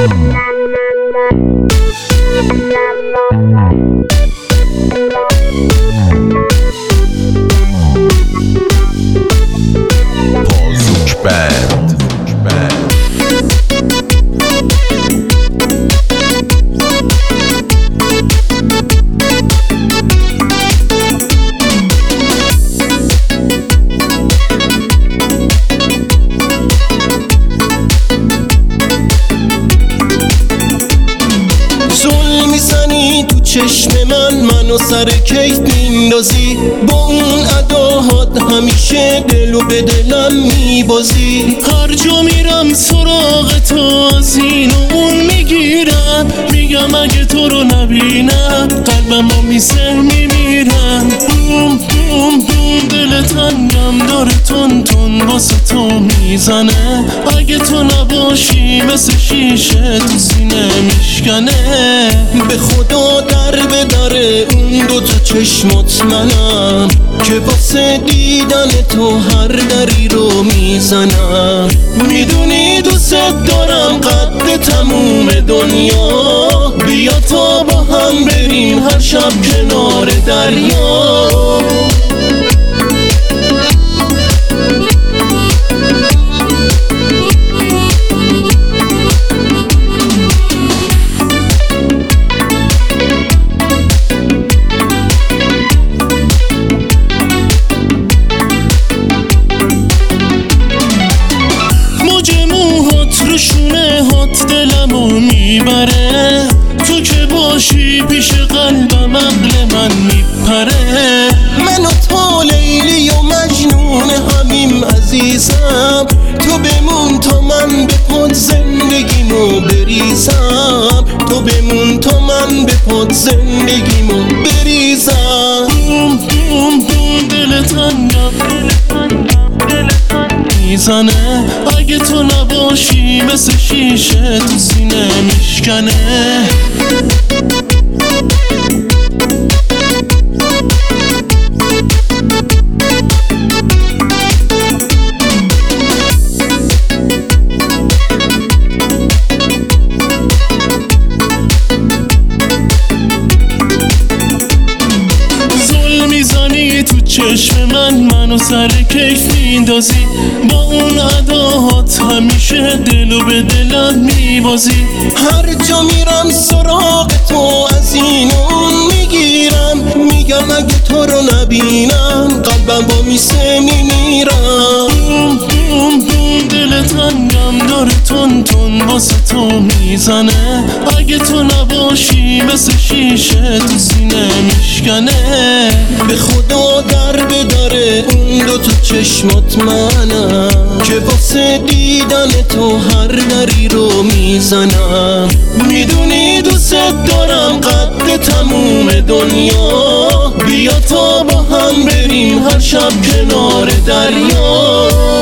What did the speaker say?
پازوک بند. زل میزنی تو چشم منو سر کیف میندازی، با اون اداهات همیشه دلو به دلم میبازی. هر جا میرم سراغ تو از این و اون میگیرم، میگم اگه تو رو نبینم قلبم با میسه میمیرم. بوم بوم بوم دل تنگم داره تون تون واسه تو میزنه، اگه تو نباشی مثل شیشه تو سینه میشکنه. به خدا در به در اون دوتا چشمات منم، که واسه دیدن تو هر دری رو میزنم. میدونی دوست دارم قد تموم دنیا، بیا تا با هم بریم هر شب کنار دریا. شونه هات دلمو میبره، تو که باشی پیش قلبم عقل من میپره. من و تو لیلی و مجنون همیم عزیزم، تو بمون تا من به پاد زندگیمو بریزم. تو بمون تا من به پاد زندگیمو بریزم. بوم بوم بوم دل تنگم میزنه، اگه تو نباشی مثل شیشه تو سینه میشکنه. زل میزنی تو چشم منو سر کیف میندازی، با اون اداهات همیشه دلو به دلم میبازی. هر جا میرم سراغ تو از این اون میگیرم، میگم اگه تو رو نبینم قلبم با میسه میمیرم. بوم بوم بوم دل تنگم داره تون تون واسه تو میزنه، اگه تو نباشی مثل شیشه تو سینه میشکنه. به خدا در به در اون دوتا چشمات منم، که واسه دیدن تو هر دری رو میزنم. میدونی دوست دارم قد تموم دنیا، بیا تا با هم بریم هر شب کنار دریا.